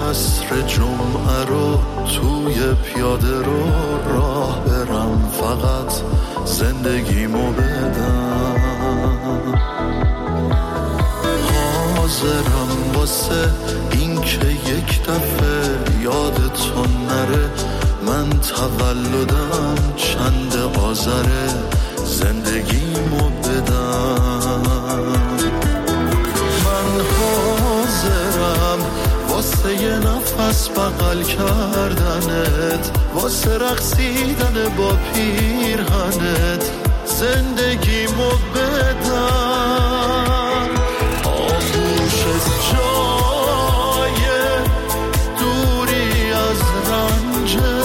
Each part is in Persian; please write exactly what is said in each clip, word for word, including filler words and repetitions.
عصر جمعه رو توی پیاده رو راه برم، فقط زندگیمو بدم. حاضرم واسه این که یک دفعه یادتون نره من تولدم چند آذره، زندگیمو بدم. من حاضرم واسه یه نفس بغل کردنت، واسه رقصیدن با پیرهنت، زندگیمو بدم. آغوشت جای دوری از رنجه،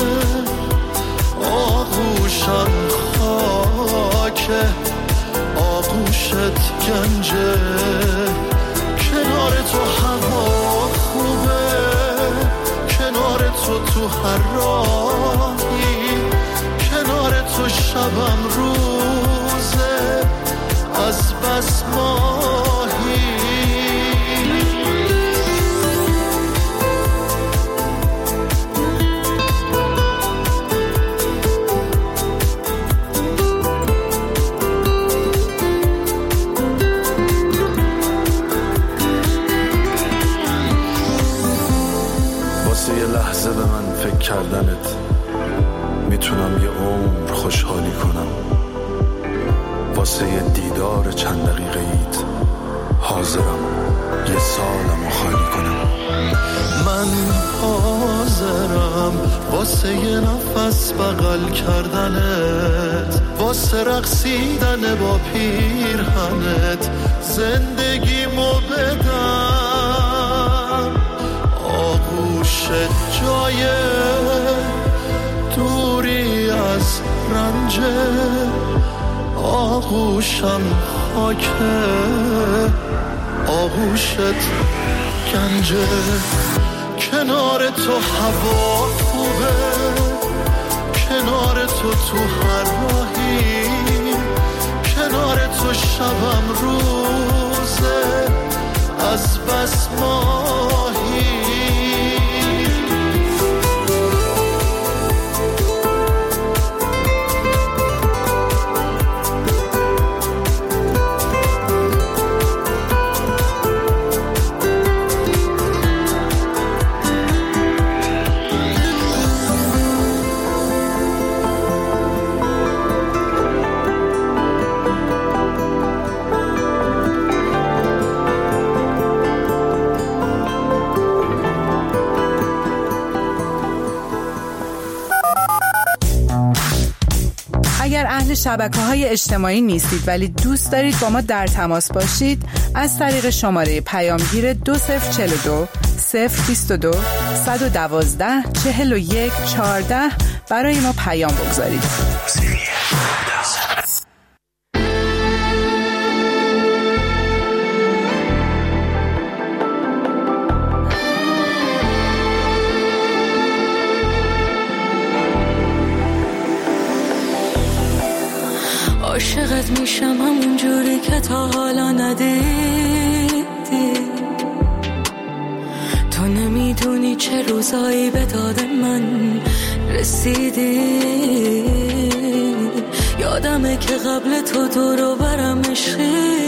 آغوشم خاکه، آغوشت گنجه. کنار تو هوا خوبه، کنار تو تو هر راهی، کنار تو شبم روزه از بس ماهی. واسه یه لحظه به من فکر کردنت میتونم یه عمر خوشحالی کنم، واسه یه دیدار چند دقیقه ایت حاضرم یه سالمو خالی کنم. من حاضرم واسه یه نفس بغل کردنت، واسه رقصیدن با پیرهنت، زندگیمو بدم. آغوشت جای دوری از رنجه، آغوشم خاکه، آغوشت گنجه. کنار تو هوا خوبه، کنار تو تو هر راهی، کنار تو شبم روزه از بس ماهی. اگر اهل شبکه‌های اجتماعی نیستید ولی دوست دارید با ما در تماس باشید، از طریق شماره پیامگیر دو صفر چهل و دو صفر بیست و دو صد و دوازده چهل و یک چهارده برای ما پیام بگذارید. عاشقت میشم همون جوری که تا حالا ندیدی. تو نمیدونی چه روزایی به داد من رسیدی. یادمه که قبل تو دور و برم عشقی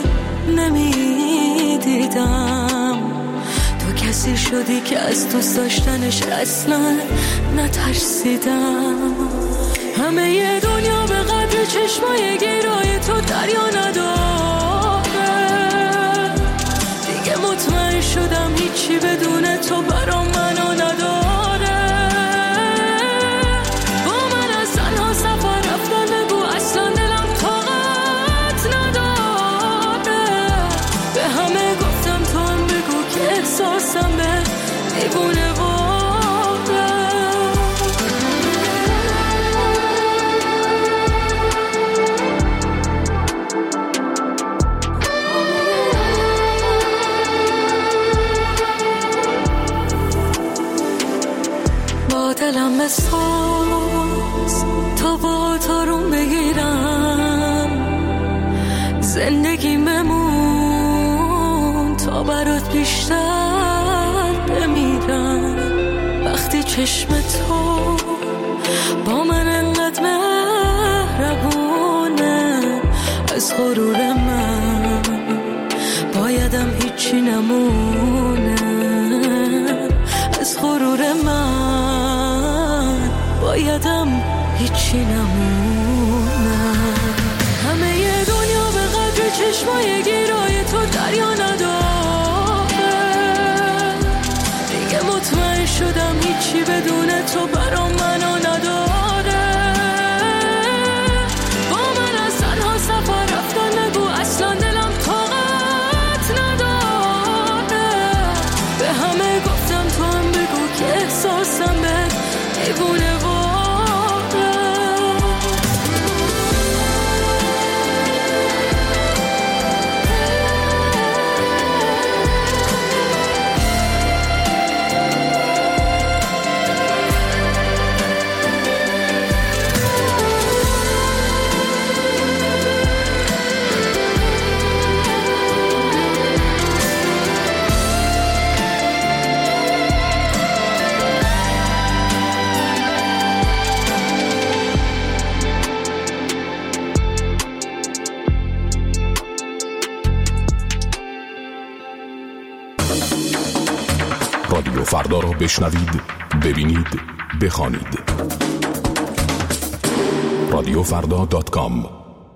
نمیدیدم. تو کسی شدی که از دوست داشتنش اصلا نترسیدم. همه ی دنیا به قدر چشمای گیرای تو دریا نداره. دیگه مطمئن شدم هیچی بدون تو برام منو نداره. با من از تنها سفر رفتن بگو اصلا دلم طاقت نداره. به همه گفتم تو هم بگو که احساسم به دیوونه دلم بساز تا با تارون بگیرم. زندگی بمون تا برات بیشتر بمیرم. چشم تو با من انقدر مهربونه، از غرور من بایدم هیچی نمونه، از غرور من بایدم هیچی نمونه. همه ی دنیا به قدر چشمای گیرای تو دریا نداره، دیگه مطمئن شدم هیچی بدون تو برام منو نداره. با من از تنها سفر رفتن نگو، اصلا دلم طاقت نداره. به همه گفتم تو هم بگو که احساسم به دیوونه واره. رادیو فردا را بشنوید، ببینید، بخوانید. رادیو فردا دات کام.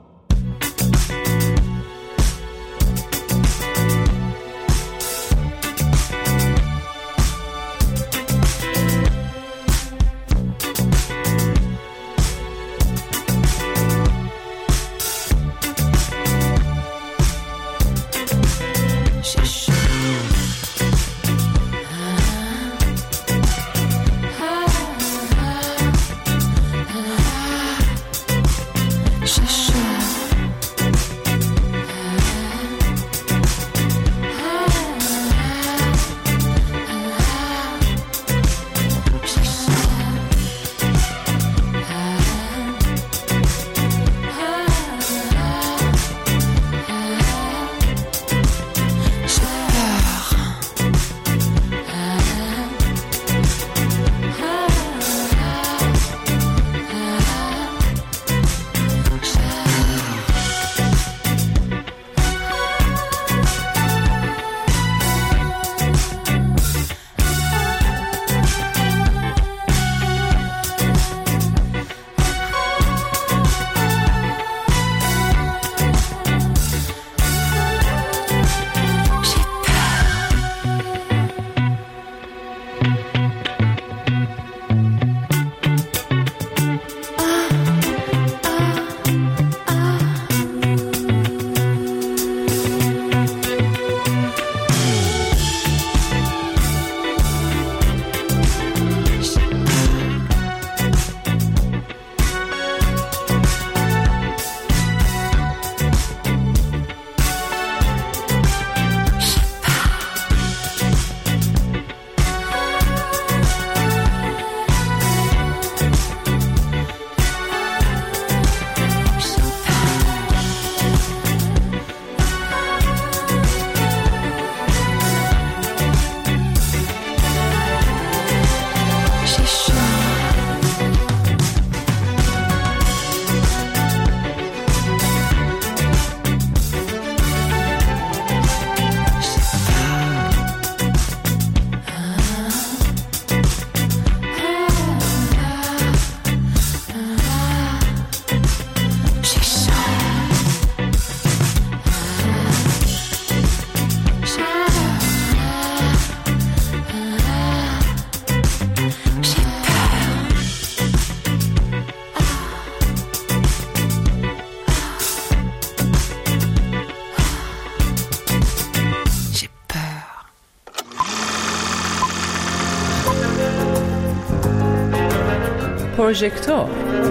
پروژکتور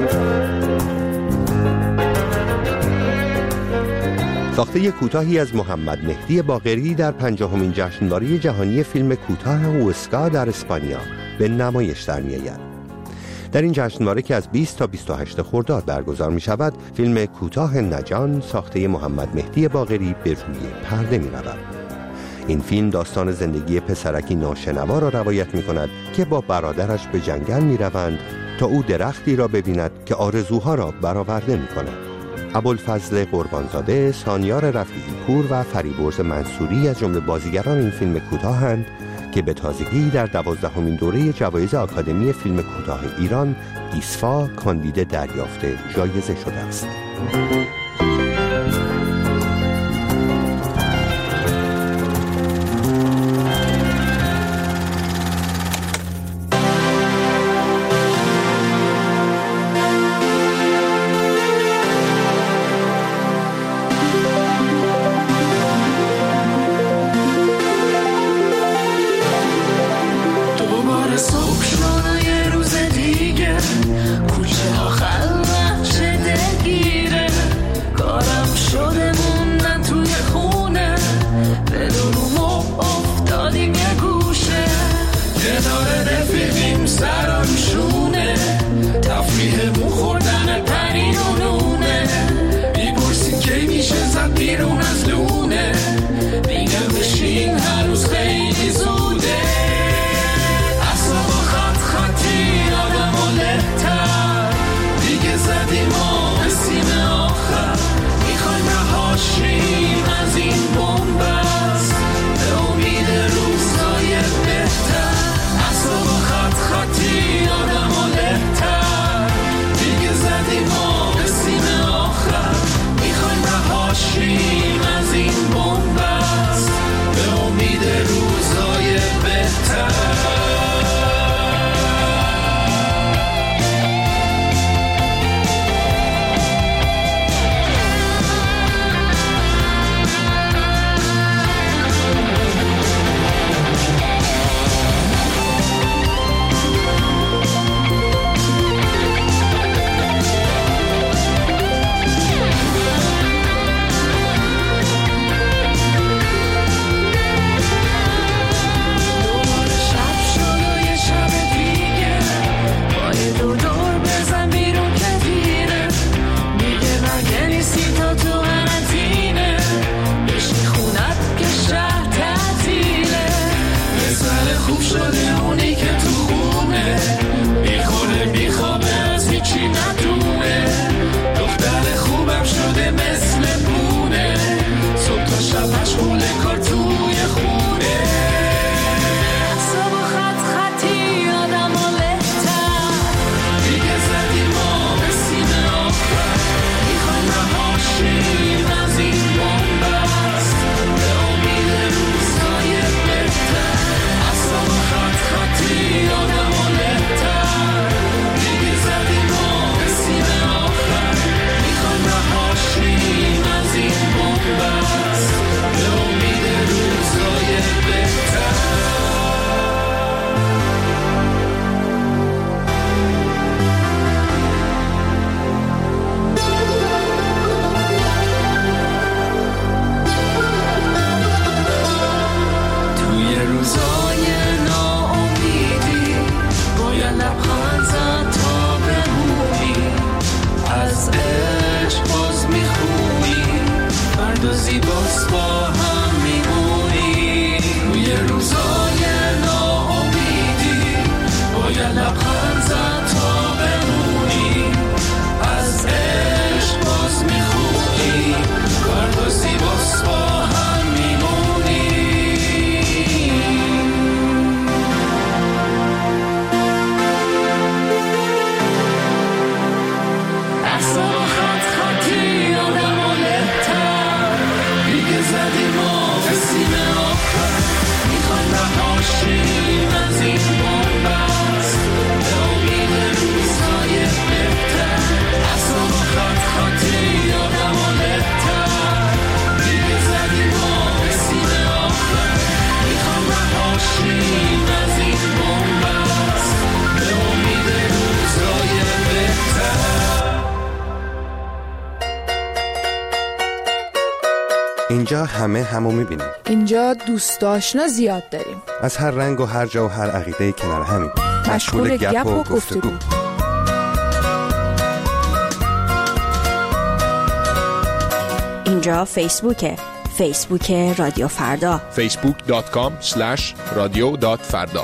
ساخته کوتاهی از محمد مهدی باقری در پنجاهمین جشنواره جهانی فیلم کوتاه اوسکا در اسپانیا به نمایش در می‌آید. در این جشنواره که از بیست تا بیست و هشت خرداد برگزار می شود، فیلم کوتاه نجان ساخته محمد مهدی باقری به روی پرده می رود. این فیلم داستان زندگی پسرکی ناشنوا را روایت می کند که با برادرش به جنگل می روند تا او درختی را ببیند که آرزوها را برآورده می کند. ابوالفضل قربانزاده، سانیار رفیعی پور و فریبرز منصوری از جمله بازیگران این فیلم کوتاهند که به تازگی در دوازدهمین دوره جوایز آکادمی فیلم کوتاه ایران ایسفا کاندید دریافت جایزه شده است. اینجا همه همو میبینیم. اینجا دوست آشنا زیاد داریم. از هر رنگ و هر جا و هر عقیده کنار همین. مشغول گپ و گفتگو. اینجا فیسبوکه. فیسبوک رادیو فردا فیسبوک دات کام اسلش رادیو دات فردا.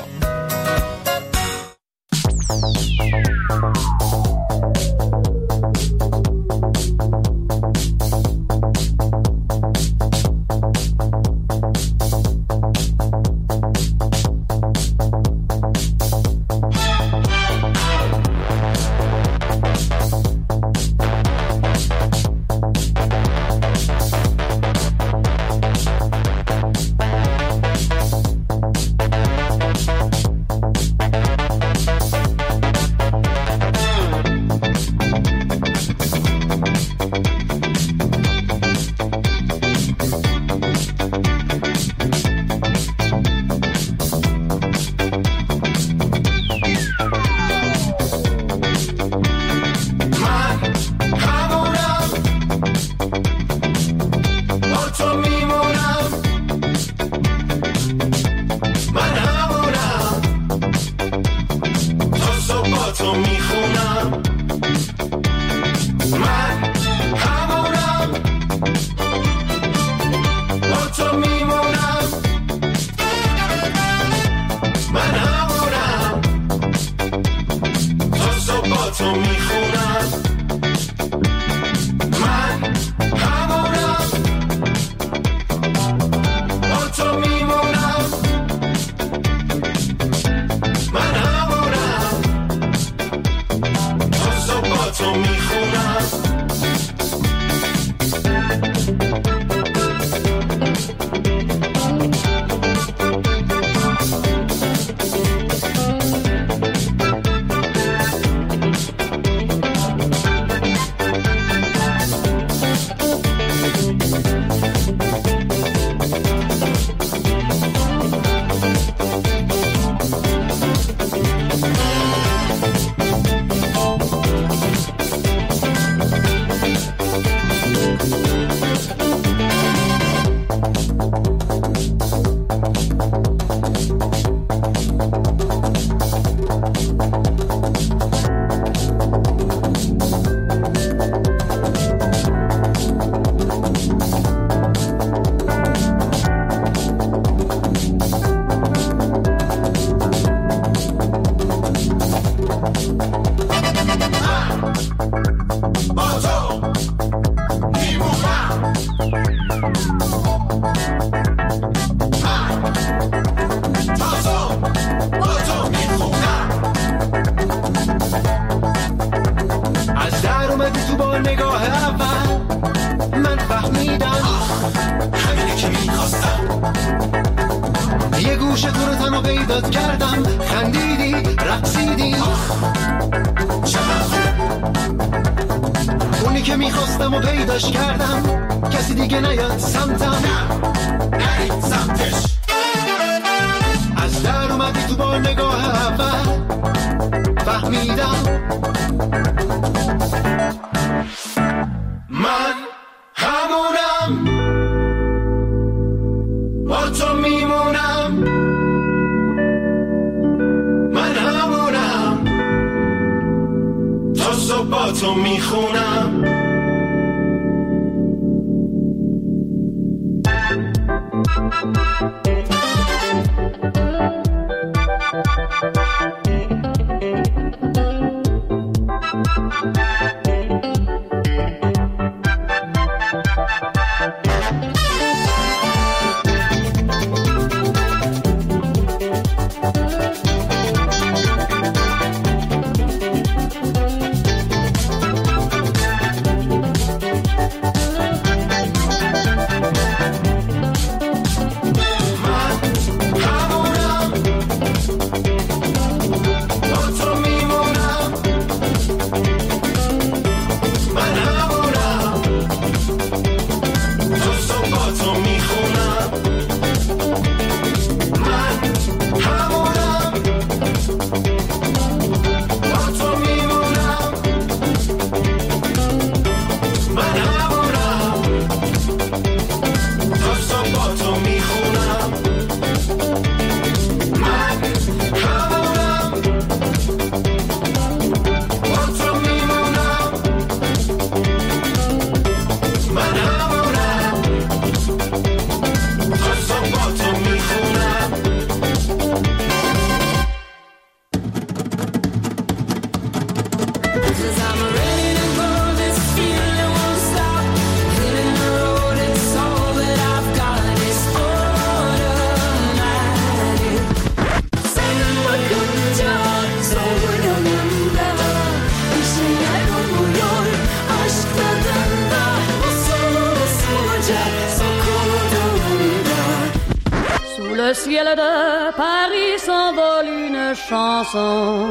ciel de Paris s'envole une chanson.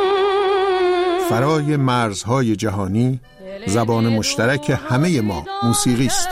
فرای مرزهای جهانی زبان مشترک همه ما موسیقی است.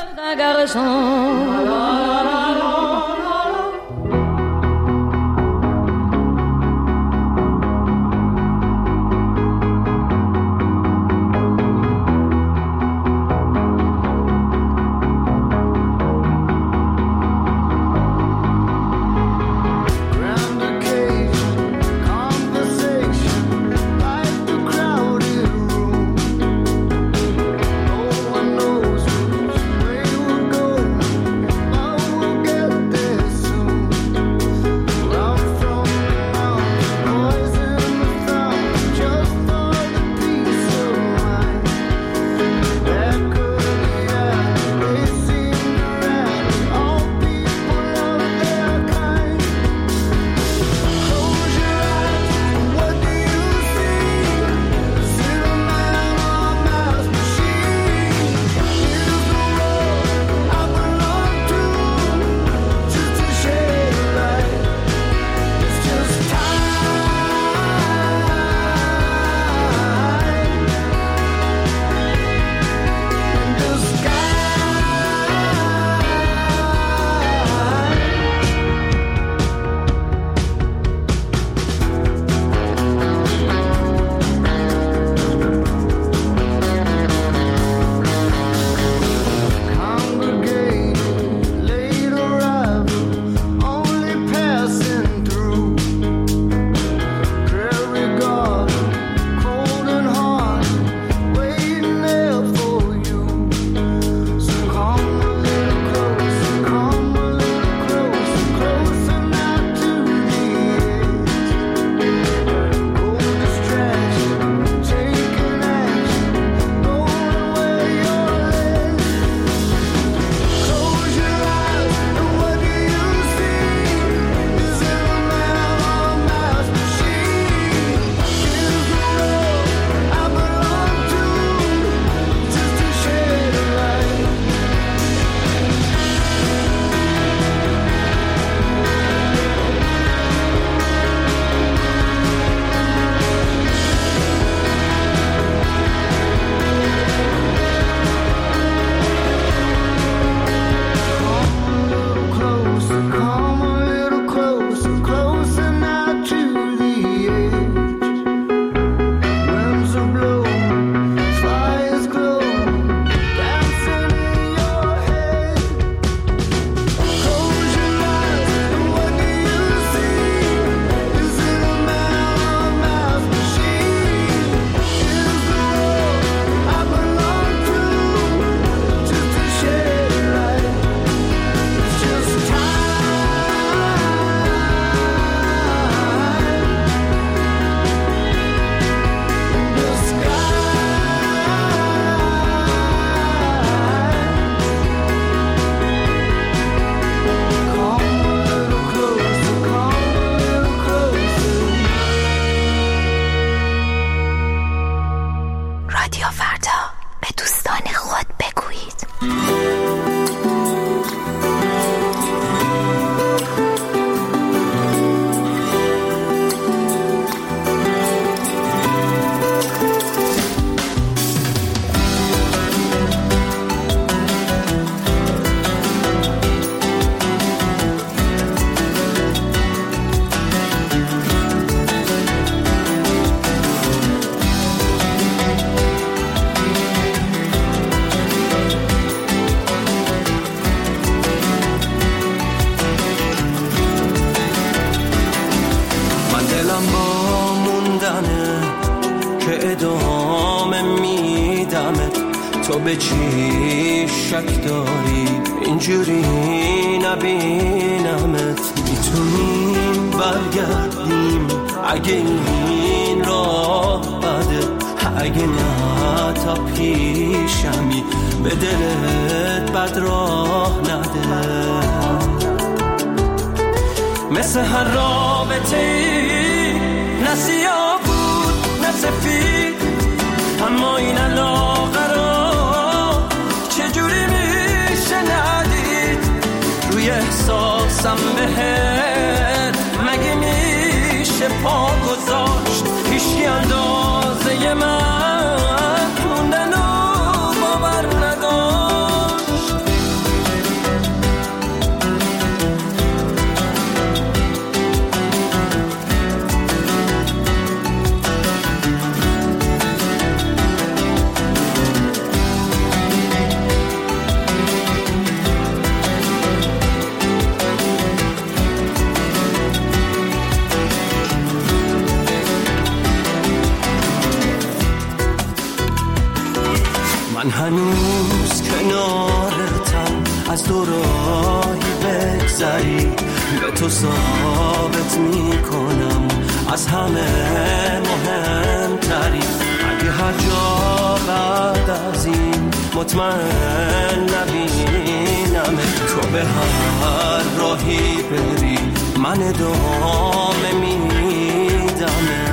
تو به چی شک داری اینجوری نبینمت؟ میتونیم برگردیم اگه این راه بده، اگه نه تا پیشمی به دلت بد راه نده. مثل هر رابطه ای نه سیاه بود نه سفید، اما این علاقه رو چجوری میشه ندید؟ روی احساسم بهت من هنوز کنارتم، از دو راهی بگذری به تو ثابت میکنم از همه مهمتری. اگه هر جا بعد از این مطمئن نبینم تو به هر راهی بری من ادامه میدم.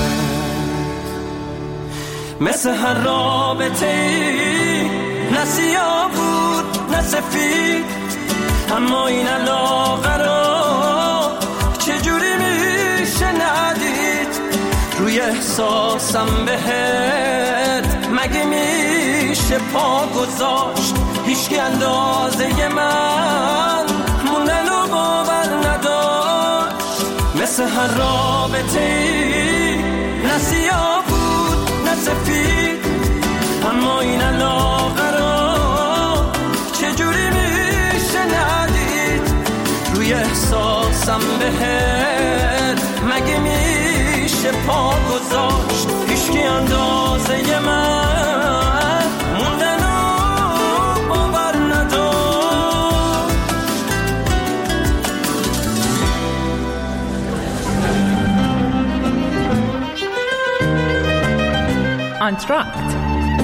مثل هر رابطه ای نه سیاه بود نه سفید، اما این علاقه را چجوری میشه ندید؟ روی احساسم بهت مگه میشه پا گذاشت؟ هیچکی اندازه من موندن و باور نداشت. مثل هر رابطه ای نه سیاه بود نه سفید، اما این علاقه را چجوری میشه ندید؟ روی احساسم بهت مگه میشه پا گذاشت؟ هیچکی اندازه من موندن و باور نداشت. آنتراکت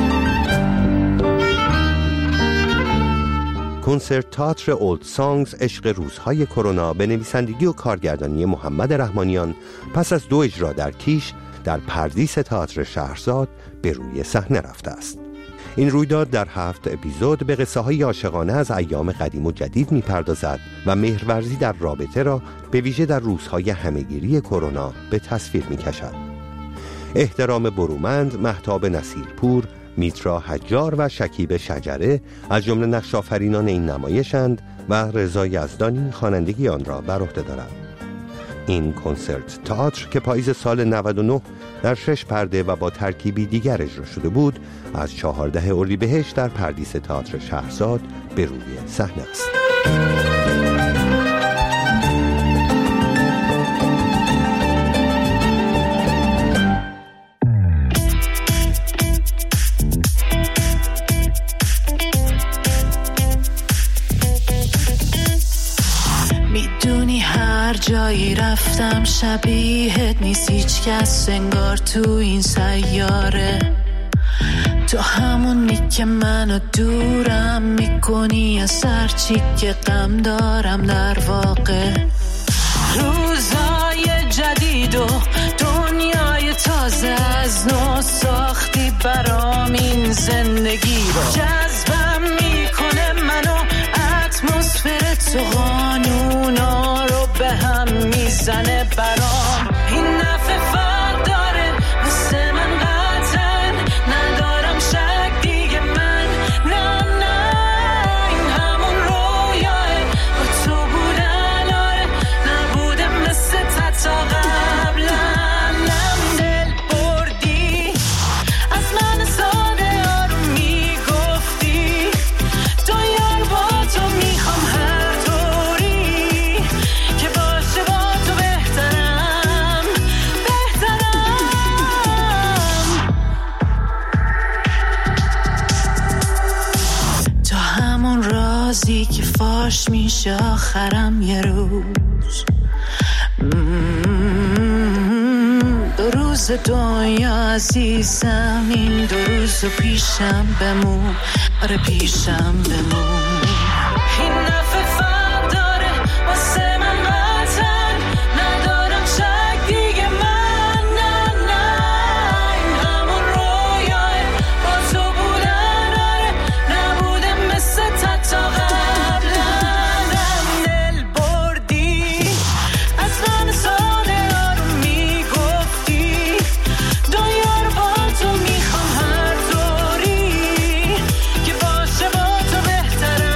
کنسرت تئاتر اولد سانگز عشق روزهای کرونا به نویسندگی و کارگردانی محمد رحمانیان پس از دو اجرا در کیش در پردیس تئاتر شهرزاد به روی صحنه رفته است. این رویداد در هفت اپیزود به قصه های عاشقانه از ایام قدیم و جدید می‌پردازد و مهرورزی در رابطه را به ویژه در روزهای همهگیری کرونا به تصویر می‌کشد. احترام برومند، مهتاب نصیرپور، میترا حجار و شکیب شجره از جمله نقش‌آفرینان این نمایشند و رضا یزدانی خوانندگی آن را بر عهده دارد. این کنسرت تئاتر که پاییز سال نود و نه در شش پرده و با ترکیبی دیگر اجرا شده بود، از چهاردهم اردیبهشت در پردیس تئاتر شهرزاد به روی صحنه است. جایی رفتم شبیهت نیست هیچ کس انگار تو این سیاره. تو همونی که منو دورم میکنی از هرچی که غم دارم در واقع. روزای جدید و دنیای تازه از نو ساختی برام این زندگی رو. جذبم میکنه منو اتمسفر تو، قانونا رو به هم میزنه برام. این نفع فرق داره مثل من قطعا ندارم شک دیگه من. نه نه این همون رویاه با تو بودن، آره نبوده مثل تا قبلا. نم دل بردی از من ساده آروم میگفتی تو یار با تو میخوام هر طوری که باشه با تو بهترم بهترم. تو همون رازی که فاش میشه آخرم یه روز. دو روز دنیا عزیزم، این دو روز پیشم بمون، آره پیشم بمون. این نفع فرق داره واسه من قطعا ندارم شک دیگه من. نه نه این همون رویاه با تو بودن، آره نبوده مثل تا قبلا. نم دل بردی از من ساده آروم میگفتی دنیا رو با تو میخوام هر طوری که باشه با تو بهترم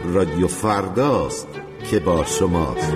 رادیو فرداست که با شماست.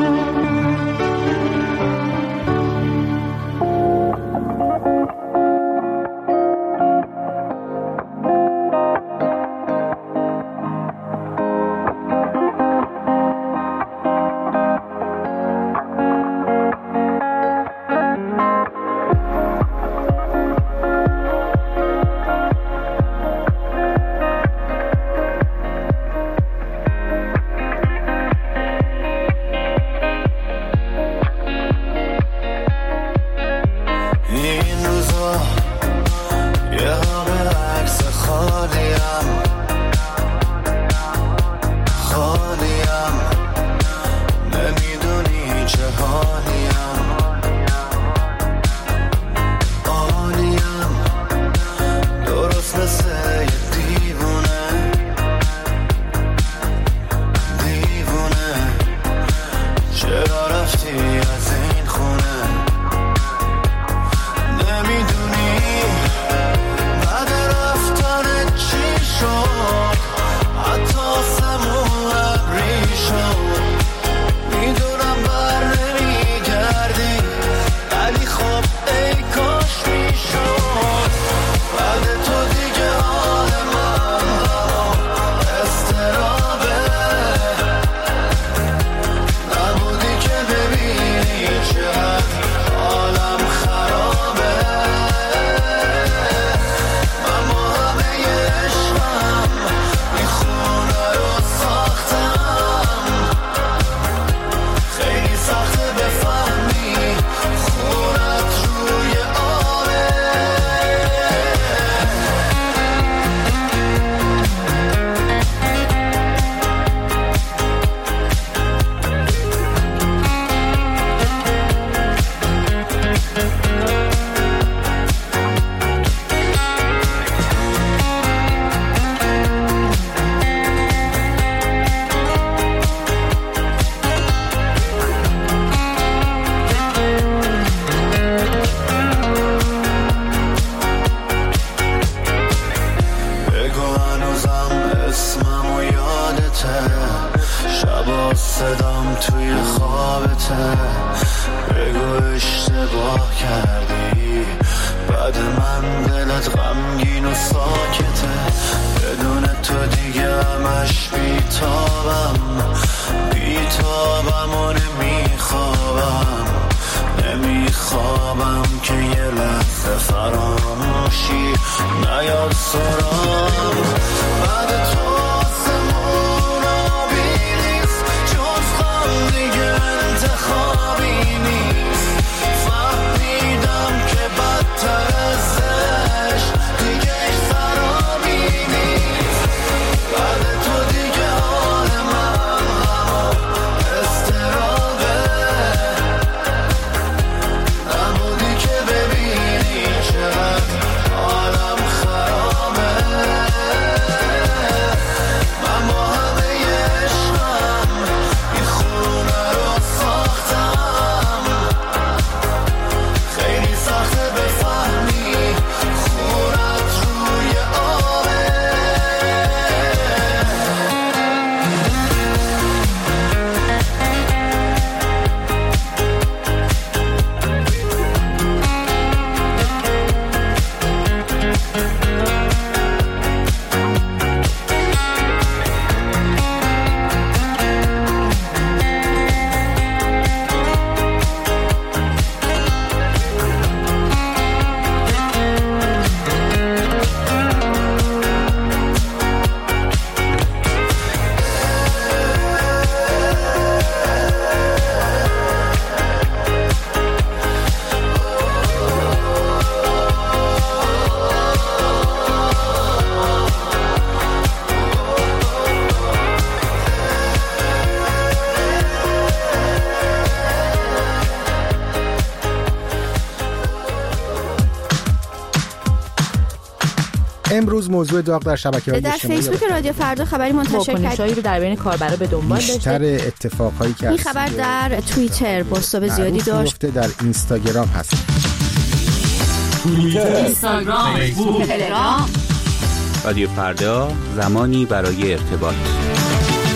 امروز موضوع داغ در شبکه‌های اجتماعی در فیسبوک رادیو فردا خبری منتشر کرد. واکنش‌هایی رو در بین کاربرا به دنبال داشته. بیشتر اتفاقایی که این خبر در توییتر بازتاب زیادی داشت. در اینستاگرام هست. توییتر، اینستاگرام، فیسبوک، تلگرام. رادیو فردا، زمانی برای ارتباط.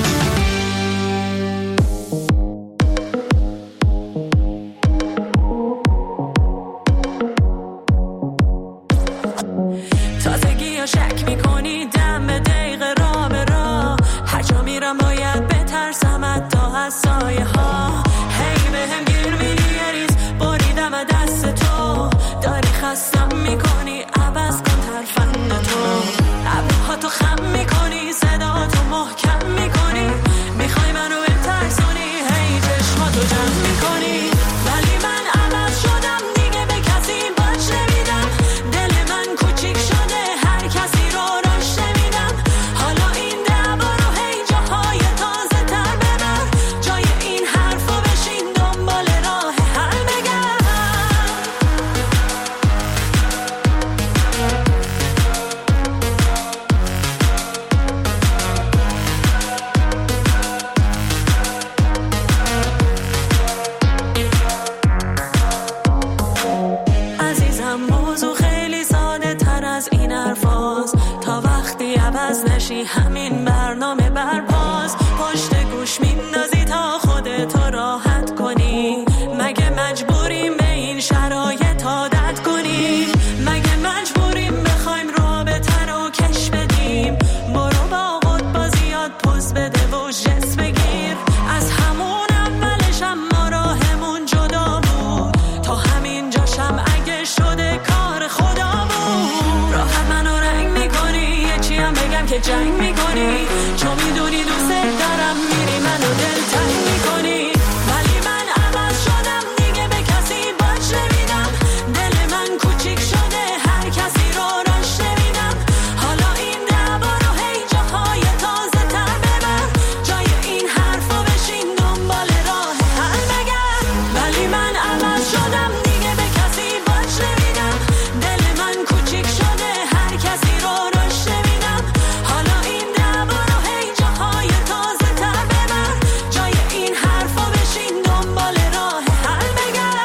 ولی همین برنامه برپاس. پشت گوش میندازی تا خودتو راحت کنی. مگه مجبوریم به این شرایط عادت کنیم؟ مگه مجبوریم بخوایم رابطه رو کش بدیم؟ برو با خود بازیات پوز بده و جس بگیر. از همون اولش هم ما راهمون جدا بود، تا همین جاشم اگه شده کار خدا بود. راحت منو رنگ میکنی، یه چی هم بگم که جنگ میکنی، چون میدونی دوست دارم میری منو دلتنگ میکنی. ولی من عوض شدم دیگه، به کسی باج نمیدم. دل من کوچیک شده، هر کسی رو راش نمیدم. حالا این دعوا رو هی جاهای تازه تر ببر، جای این حرفا بشین دنبال راه حل بگرد. ولی من عوض شدم دیگه، به کسی باج نمیدم. دل من کوچیک شده، هر کسی رو راش نمیدم. حالا این دعوا رو هی جاهای تازه تر ببر، جای این حرفا بشین دنبال راه حل بگرد.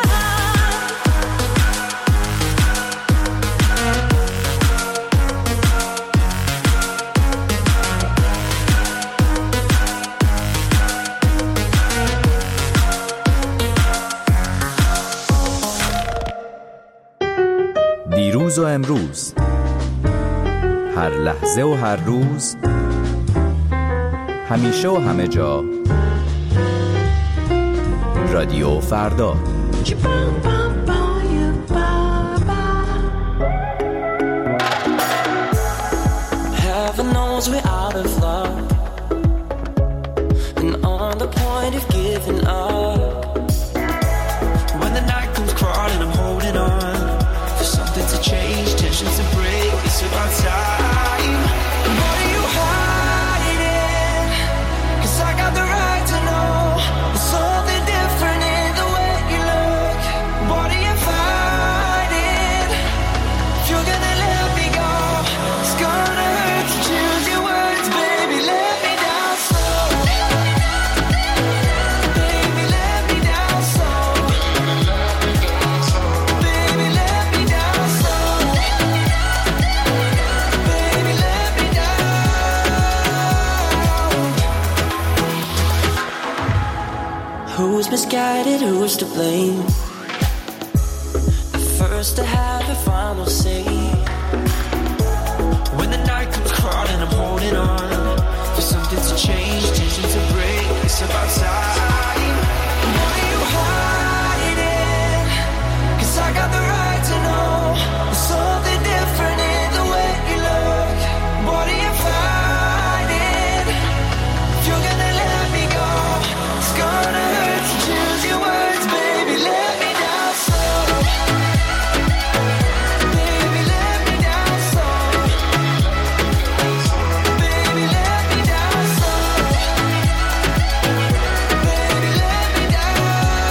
دیروز و امروز، هر لحظه و هر روز، همیشه و همه جا، رادیو فردا. Heaven knows we're out of luck, and on the point of giving up. When the night comes crawling, I'm holding on for something to change, tensions to break. It's about time. What are you hiding? 'Cause I got the right to know there's something different in the way you look. What are you fighting? If you're gonna let me go, it's gonna hurt to choose your words, baby. Let me down slow. Baby, let me down slow. Baby, let me down slow. Baby, let me down. Who's misguided? Who's to blame? The first to have the final say. When the night comes crawling, I'm holding on for something to change, tension to break. It's about time. What are you hiding? 'Cause I got the right to know there's something different in the way you look. What are you fighting? If you're gonna let me go, it's gonna hurt to choose your words, baby. Let me down slow. Baby, let me down slow. Baby, let me down slow. Baby, let me down.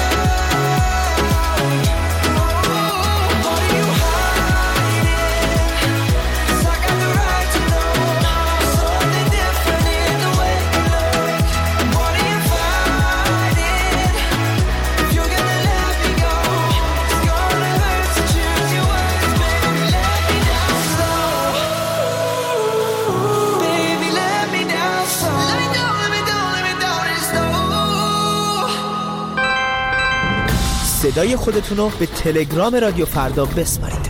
What are you hiding? 'Cause I got the right to know something different in the way you look. What are you fighting? If you're gonna let me go, it's gonna hurt to choose your words, baby. Let me down slow. Baby, let me down slow. Let me down, let me down, let me down and slow. صدای خودتون رو به تلگرام رادیو فردا بسپارید.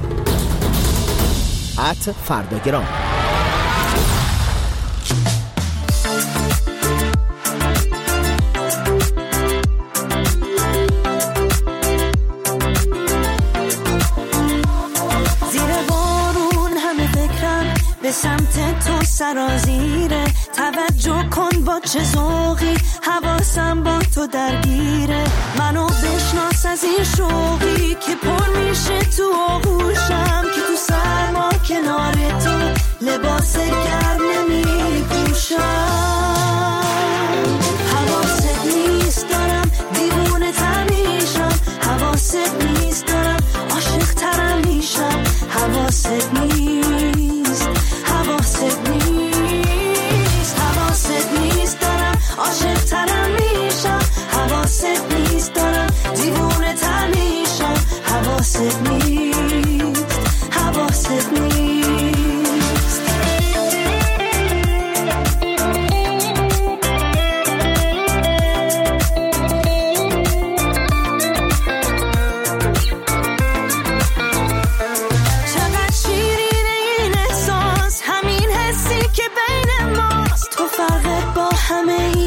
ات فرداگرام. زیر بارون همه فکرم به سمت تو سرازیره. توجه کن با چه ذوقی حواسم با تو درگیره. منو بشناس از این شوقی که پر میشه تو آغوشم، که تو سرما کنار تو لباس گرم نمیپوشم. حواست نیست دارم دیوونه تر میشم، حواست نیست دارم عاشق ترم میشم. حواست نیست، حواست نیست، حواست نیست دارم عاشق ترم میشم. حواست نیست دارم دیوونه تر میشم. حواست نیست، حواست نیست. همه